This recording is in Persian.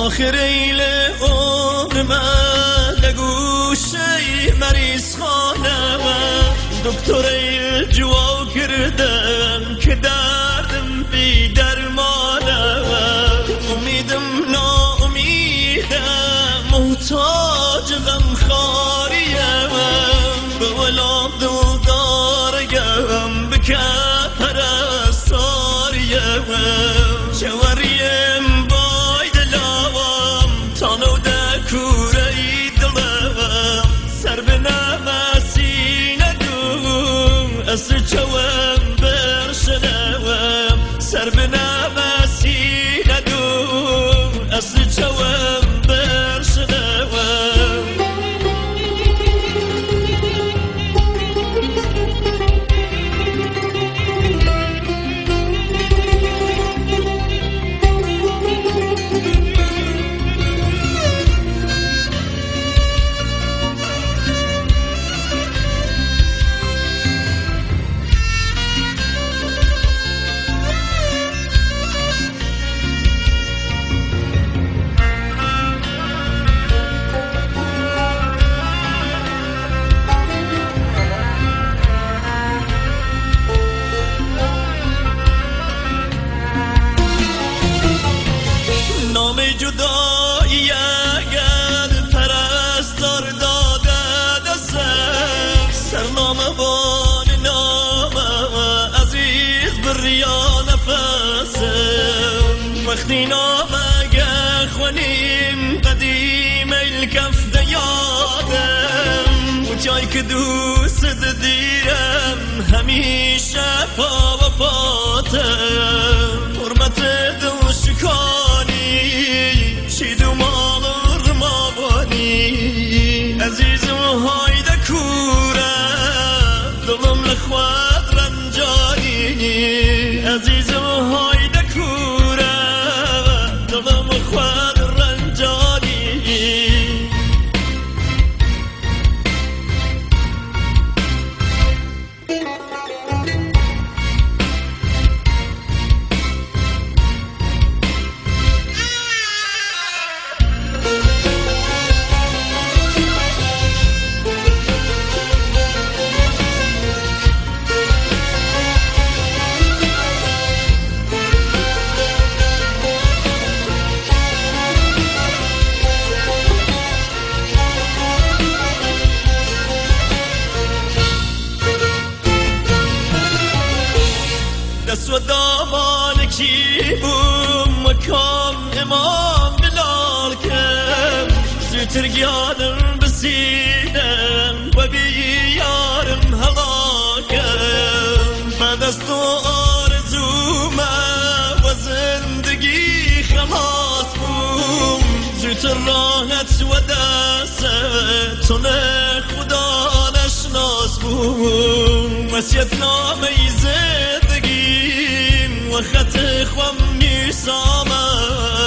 آخر ایل عمر من لگوشه مریض خانه دکتر ایل جوا کردم که دردم بی درمانه امیدم ناامیدم محتاج غمخواریه به ولام دل دارگم بکه پرستاریه شوریم باید لاوام تانو ده کوره ای دلم سر به نمسی ندوم از چوم برشنوم سر به نمسی ندوم از چوم برشنوم جدایی اگر پرستار داده دستم سرنامه بان نامه عزیز بریا نفسم وقتی نامه گر خونیم قدیم الکف دیادم و جای که دوست دیرم همیشه پا و پاتم حرمت دل شکانی شیدو مالر مابانی عزیزم هایده کوره دلم لخواد رنجانی عزیزم هایده کوره دلم لخواد رنجانی دست و دامان کی بوم مکام امام بلال کم زوتر گیانم بسینم و بیارم هلاکم به دست و آرزوم و زندگی خلاص بوم زوتر راحت و دست چون خدا نشناس بوم وصیت نامه زندگی و خط خوام نیسامم